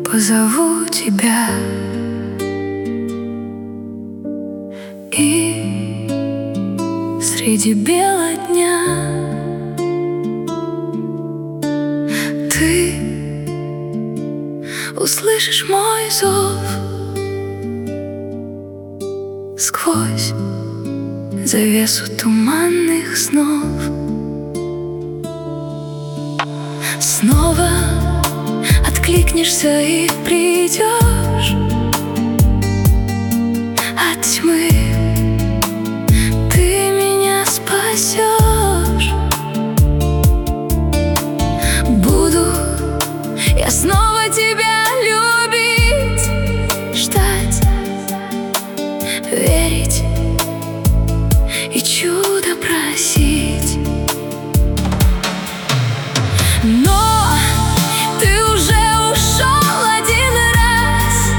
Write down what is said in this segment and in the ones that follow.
позову тебя, и среди бела дня ты услышишь мой зов сквозь завесу туманных снов. Снова откликнешься и придешь от тьмы, ты меня спасешь. Буду я снова тебя любить, ждать, верить и чудо просить. Но ты уже ушел один раз,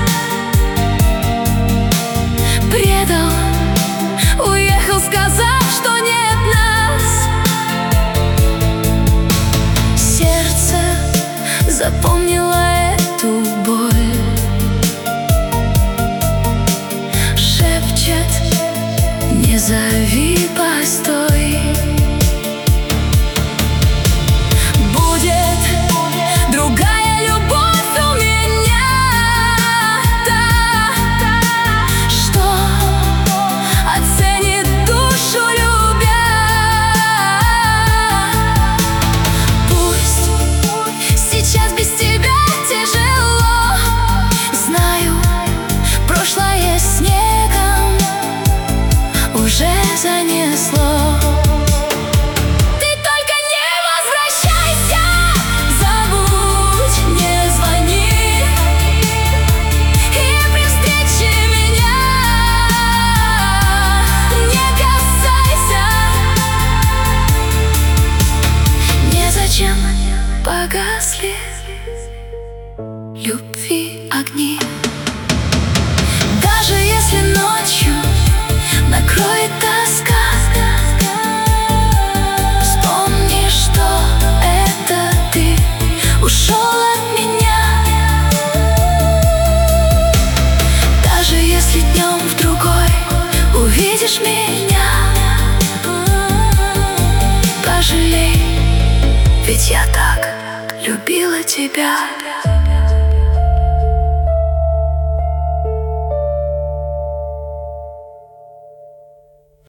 предал, уехал, сказав, что нет нас. Сердце запомнило эту боль, шепчет: не зови, постой. Занесло. Ты только не возвращайся, забудь, не звони, и при встрече меня не касайся. Незачем погасли любви огни, даже если ночью накроет тоска. Вспомни, что это ты ушел от меня. Даже если днем в другой увидишь меня, пожалей, ведь я так любила тебя.